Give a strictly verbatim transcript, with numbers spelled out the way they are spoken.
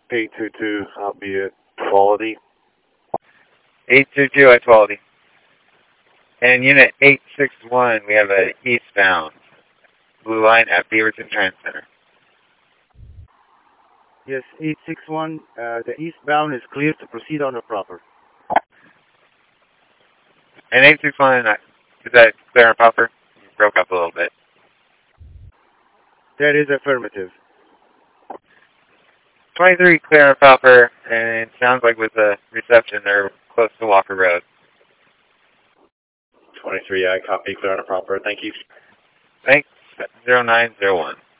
eight two two, I'll be at Quality. eight two two at Quality. And Unit eight six one, we have a eastbound blue line at Beaverton Trans Center. Yes, eight six one, uh, the eastbound is clear to proceed on the proper. And eight six one, is that clear and proper? You broke up a little bit. That is affirmative. twenty-three clear and proper, and it sounds like with the reception they're close to Walker Road. twenty-three, I copy, clear and proper, thank you. Thanks, zero nine zero one.